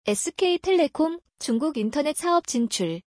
SK텔레콤 중국 인터넷 사업 진출.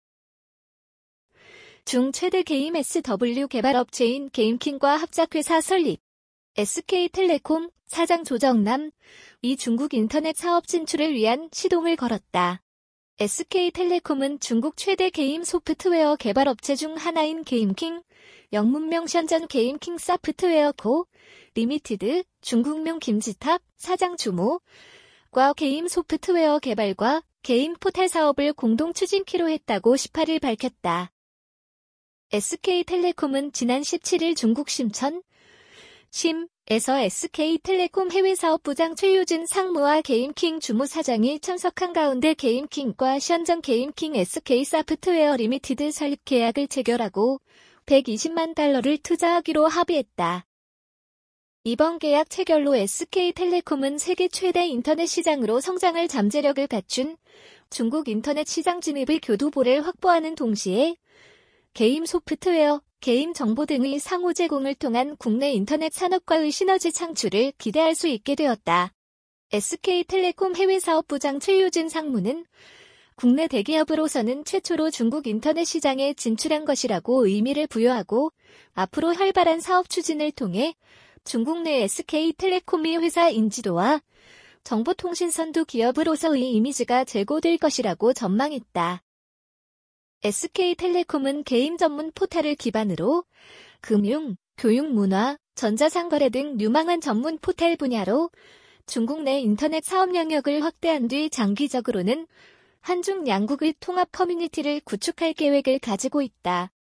중 최대 게임 SW 개발업체인 게임킹과 합작회사 설립. SK텔레콤 사장 조정남, 이 중국 인터넷 사업 진출을 위한 시동을 걸었다. SK텔레콤은 중국 최대 게임 소프트웨어 개발업체 중 하나인 게임킹, 영문명 션전 게임킹 사프트웨어 코 리미티드, 중국명 김지탑 사장 주모과 게임 소프트웨어 개발과 게임 포탈 사업을 공동 추진키로 했다고 18일 밝혔다. SK텔레콤은 지난 17일 중국 심천에서 SK텔레콤 해외사업부장 최유진 상무와 게임킹 주무 사장이 참석한 가운데 게임킹과 션전 게임킹 SK사프트웨어 리미티드 설립 계약을 체결하고 $120만 달러를 투자하기로 합의했다. 이번 계약 체결로 SK텔레콤은 세계 최대 인터넷 시장으로 성장할 잠재력을 갖춘 중국 인터넷 시장 진입의 교두보를 확보하는 동시에 게임 소프트웨어, 게임 정보 등의 상호 제공을 통한 국내 인터넷 산업과의 시너지 창출을 기대할 수 있게 되었다. SK텔레콤 해외사업부장 최유진 상무는 국내 대기업으로서는 최초로 중국 인터넷 시장에 진출한 것이라고 의미를 부여하고 앞으로 활발한 사업 추진을 통해 중국 내 SK텔레콤의 회사 인지도와 정보통신 선두 기업으로서의 이미지가 제고될 것이라고 전망했다. SK텔레콤은 게임 전문 포탈을 기반으로 금융, 교육 문화, 전자상거래 등 유망한 전문 포탈 분야로 중국 내 인터넷 사업 영역을 확대한 뒤 장기적으로는 한중 양국의 통합 커뮤니티를 구축할 계획을 가지고 있다.